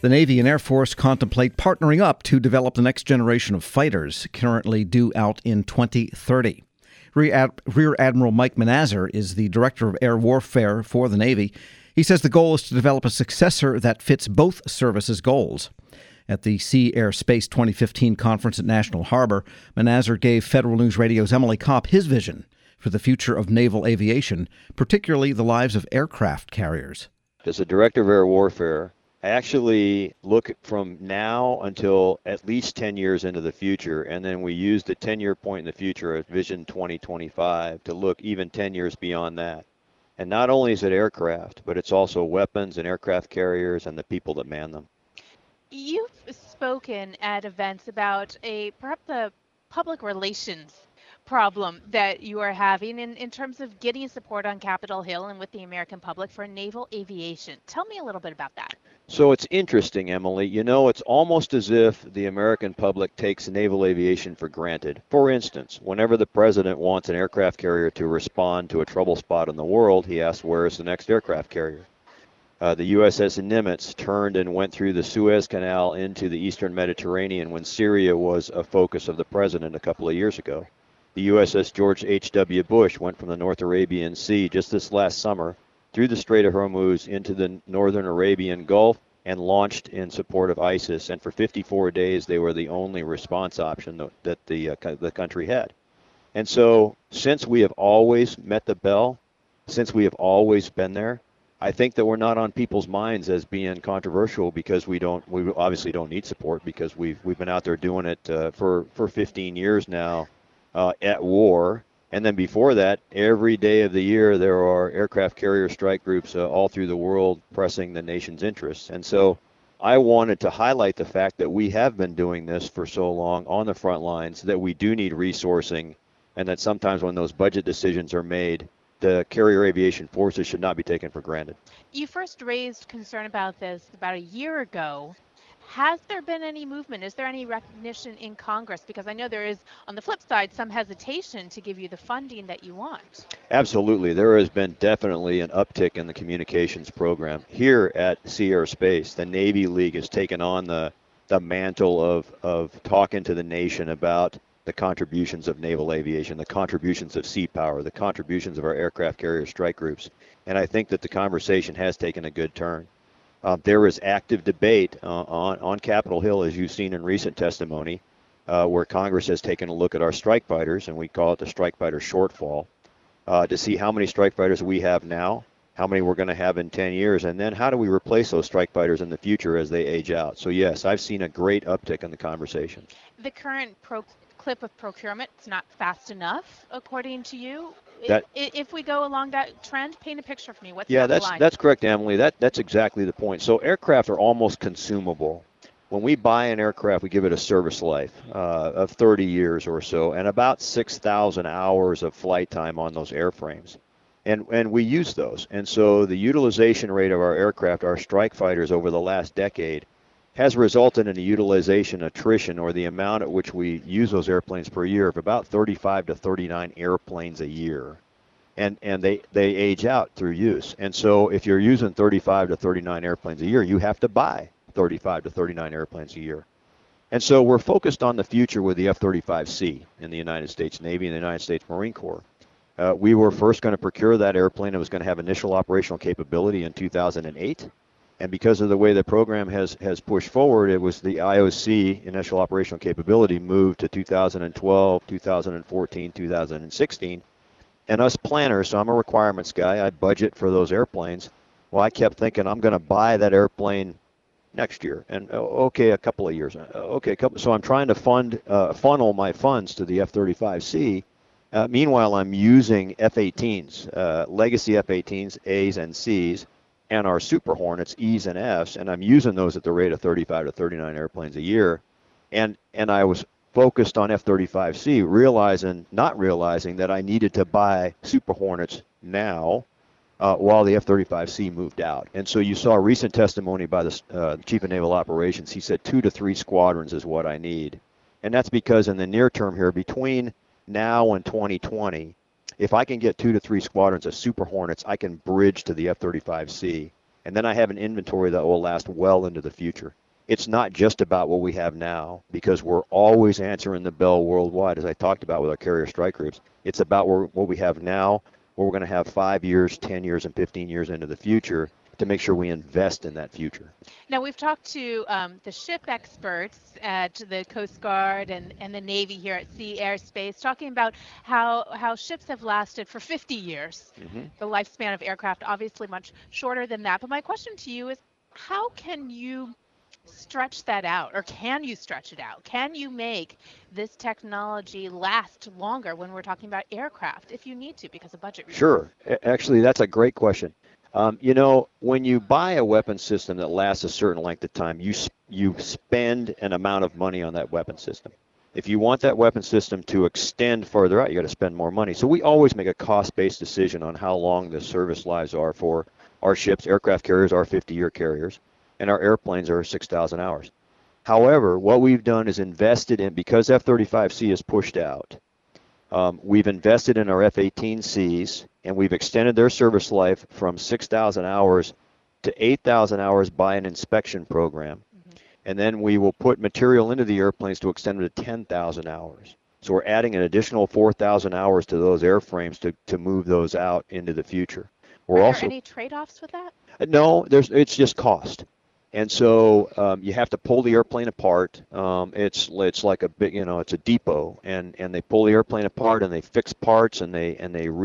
The Navy and Air Force contemplate partnering up to develop the next generation of fighters, currently due out in 2030. Rear Admiral Mike Manazar is the Director of Air Warfare for the Navy. He says the goal is to develop a successor that fits both services' goals. At the Sea Air Space 2015 conference at National Harbor, Manazar gave Federal News Radio's Emily Kopp his vision for the future of naval aviation, particularly the lives of aircraft carriers. As a Director of Air Warfare, I actually look from now until at least 10 years into the future, and then we use the 10-year point in the future of Vision 2025 to look even 10 years beyond that. And not only is it aircraft, but it's also weapons and aircraft carriers and the people that man them. You've spoken at events about perhaps a public relations problem that you are having in terms of getting support on Capitol Hill and with the American public for naval aviation. Tell me a little bit about that. So it's interesting, Emily. You know, it's almost as if the American public takes naval aviation for granted. For instance, whenever the president wants an aircraft carrier to respond to a trouble spot in the world, he asks, where is the next aircraft carrier? The USS Nimitz turned and went through the Suez Canal into the Eastern Mediterranean when Syria was a focus of the president a couple of years ago. The USS George H.W. Bush went from the North Arabian Sea just this last summer through the Strait of Hormuz into the Northern Arabian Gulf and launched in support of ISIS. And for 54 days, they were the only response option that the country had. And so since we have always met the bell, since we have always been there, I think that we're not on people's minds as being controversial because we obviously don't need support because we've been out there doing it for 15 years now at war. And then before that, every day of the year, there are aircraft carrier strike groups all through the world pressing the nation's interests. And so I wanted to highlight the fact that we have been doing this for so long on the front lines, that we do need resourcing, and that sometimes when those budget decisions are made, the carrier aviation forces should not be taken for granted. You first raised concern about this about a year ago. Has there been any movement? Is there any recognition in Congress? Because I know there is, on the flip side, some hesitation to give you the funding that you want. Absolutely. There has been definitely an uptick in the communications program. Here at Sea Air Space, the Navy League has taken on the mantle of talking to the nation about the contributions of naval aviation, the contributions of sea power, the contributions of our aircraft carrier strike groups. And I think that the conversation has taken a good turn. There is active debate on Capitol Hill, as you've seen in recent testimony, where Congress has taken a look at our strike fighters, and we call it the strike fighter shortfall, to see how many strike fighters we have now, how many we're going to have in 10 years, and then how do we replace those strike fighters in the future as they age out. So yes, I've seen a great uptick in the conversation. The current clip of procurement is not fast enough, according to you. If we go along that trend, paint a picture for me. What's the line? That's correct, Emily. That's exactly the point. So aircraft are almost consumable. When we buy an aircraft, we give it a service life of 30 years or so, and about 6,000 hours of flight time on those airframes. And we use those. And so the utilization rate of our aircraft, our strike fighters over the last decade, has resulted in a utilization attrition, or the amount at which we use those airplanes per year, of about 35 to 39 airplanes a year. And they age out through use. And so if you're using 35 to 39 airplanes a year, you have to buy 35 to 39 airplanes a year. And so we're focused on the future with the F-35C in the United States Navy and the United States Marine Corps. We were first going to procure that airplane. It was going to have initial operational capability in 2008. And because of the way the program has pushed forward, it was the IOC, initial operational capability, moved to 2012, 2014, 2016. And us planners, so I'm a requirements guy, I budget for those airplanes. Well, I kept thinking I'm going to buy that airplane next year. And okay, a couple of years. So I'm trying to funnel my funds to the F-35C. Meanwhile, I'm using F-18s, legacy F-18s, A's and C's, and our Super Hornets, E's and F's, and I'm using those at the rate of 35 to 39 airplanes a year. And I was focused on F-35C, not realizing that I needed to buy Super Hornets now while the F-35C moved out. And so you saw a recent testimony by the Chief of Naval Operations. He said 2 to 3 squadrons is what I need. And that's because in the near term here, between now and 2020, if I can get 2 to 3 squadrons of Super Hornets, I can bridge to the F-35C. And then I have an inventory that will last well into the future. It's not just about what we have now, because we're always answering the bell worldwide, as I talked about with our carrier strike groups. It's about what we have now, what we're going to have 5 years, 10 years, and 15 years into the future to make sure we invest in that future. Now, we've talked to the ship experts at the Coast Guard and the Navy here at Sea Airspace, talking about how ships have lasted for 50 years. Mm-hmm. The lifespan of aircraft, obviously much shorter than that. But my question to you is, how can you stretch that out, or can you stretch it out? Can you make this technology last longer when we're talking about aircraft, if you need to, because of budget reasons? Sure. Actually, that's a great question. When you buy a weapon system that lasts a certain length of time, you spend an amount of money on that weapon system. If you want that weapon system to extend further out, you got to spend more money. So we always make a cost-based decision on how long the service lives are for our ships. Aircraft carriers are 50-year carriers, and our airplanes are 6,000 hours. However, what we've done is invested in, because F-35C is pushed out, we've invested in our F-18Cs, and we've extended their service life from 6,000 hours to 8,000 hours by an inspection program. Mm-hmm. And then we will put material into the airplanes to extend them to 10,000 hours. So we're adding an additional 4,000 hours to those airframes to move those out into the future. Are there any trade-offs with that? No, it's just cost. And so you have to pull the airplane apart. It's like a big, it's a depot, and they pull the airplane apart and they fix parts and they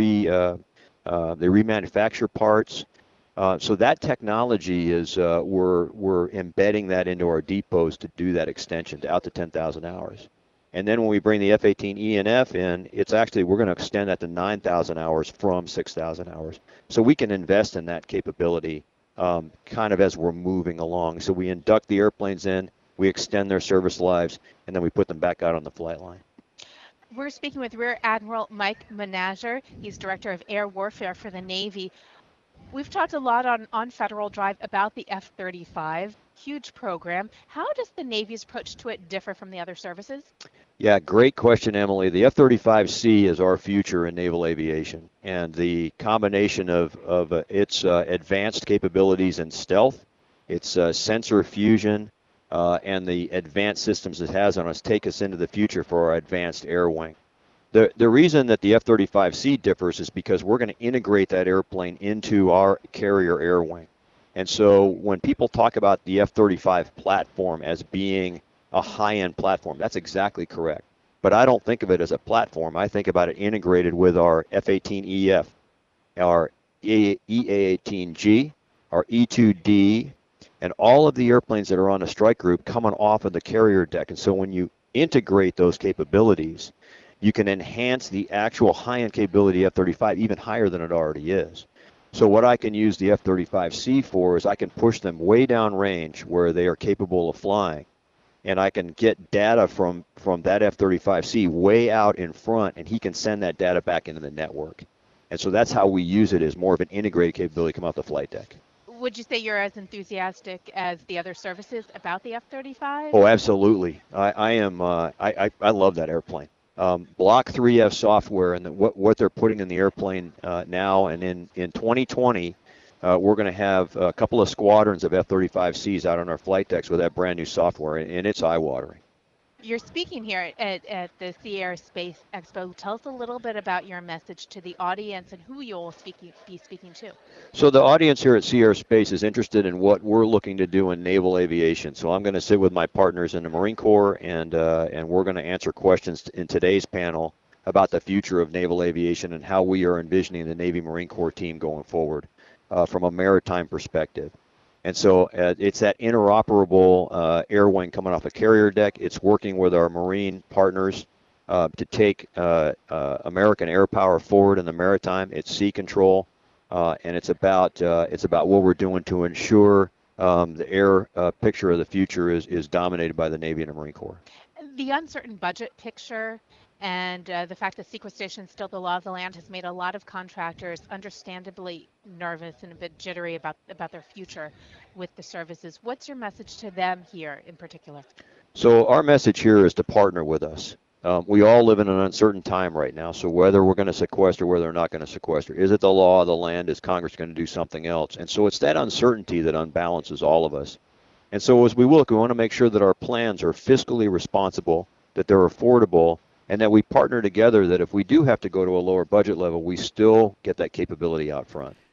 remanufacture parts. So that technology is we're embedding that into our depots to do that extension to out to 10,000 hours. And then when we bring the F-18E and F in, it's actually, we're going to extend that to 9,000 hours from 6,000 hours. So we can invest in that capability kind of as we're moving along. So we induct the airplanes in, we extend their service lives, and then we put them back out on the flight line. We're speaking with Rear Admiral Mike Menager. He's Director of Air Warfare for the Navy. We've talked a lot on Federal Drive about the F-35, huge program. How does the Navy's approach to it differ from the other services? Yeah, great question, Emily. The F-35C is our future in naval aviation, and the combination of its advanced capabilities in stealth, its sensor fusion, and the advanced systems it has on us take us into the future for our advanced air wing. The reason that the F-35C differs is because we're going to integrate that airplane into our carrier air wing. And so when people talk about the F-35 platform as being a high-end platform, that's exactly correct. But I don't think of it as a platform. I think about it integrated with our F-18EF, our EA-18G, our E-2D, and all of the airplanes that are on the strike group coming off of the carrier deck. And so when you integrate those capabilities, you can enhance the actual high-end capability of F-35 even higher than it already is. So what I can use the F-35C for is I can push them way down range where they are capable of flying, and I can get data from that F-35C way out in front, and he can send that data back into the network. And so that's how we use it, as more of an integrated capability come off the flight deck. Would you say you're as enthusiastic as the other services about the F-35? Oh, absolutely. I am. I love that airplane. Block 3F software and what they're putting in the airplane now, and in 2020, we're going to have a couple of squadrons of F-35Cs out on our flight decks with that brand new software, and it's eye-watering. You're speaking here at the Sea Airspace Expo. Tell us a little bit about your message to the audience and who you'll be speaking to. So the audience here at Sea Airspace is interested in what we're looking to do in naval aviation. So I'm going to sit with my partners in the Marine Corps, and we're going to answer questions in today's panel about the future of naval aviation and how we are envisioning the Navy Marine Corps team going forward from a maritime perspective. And so it's that interoperable air wing coming off a carrier deck. It's working with our Marine partners to take American air power forward in the maritime. It's sea control, and it's about what we're doing to ensure the air picture of the future is dominated by the Navy and the Marine Corps. The uncertain budget picture and the fact that sequestration is still the law of the land has made a lot of contractors understandably nervous and a bit jittery about their future with the services. What's your message to them here in particular? So our message here is to partner with us. We all live in an uncertain time right now, so whether we're going to sequester, whether we're not going to sequester, is it the law of the land? Is Congress going to do something else? And so it's that uncertainty that unbalances all of us. And so as we look, we want to make sure that our plans are fiscally responsible, that they're affordable, and that we partner together that if we do have to go to a lower budget level, we still get that capability out front.